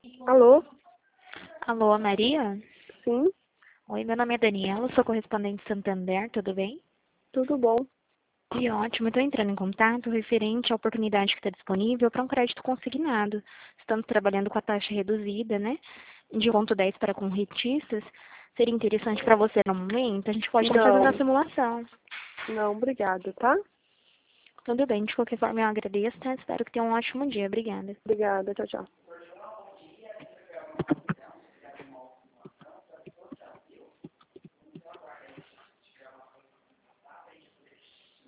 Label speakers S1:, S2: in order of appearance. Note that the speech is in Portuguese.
S1: Alô?
S2: Alô, Maria?
S1: Sim,
S2: Oi, meu nome é Daniela, sou correspondente Santander, tudo bem?
S1: tudo bom.
S2: Que ótimo, estou entrando em contato referente à oportunidade que está disponível para um crédito consignado. Estamos trabalhando com a taxa reduzida, né? De 1,10 para com rentistas. Seria interessante para você no momento? A gente pode estar fazendo a
S1: Não,
S2: simulação.
S1: não, obrigada, tá?
S2: Tudo bem, de qualquer forma eu agradeço, tá? Espero que tenha um ótimo dia. Obrigada.
S1: Obrigada, tchau, tchau.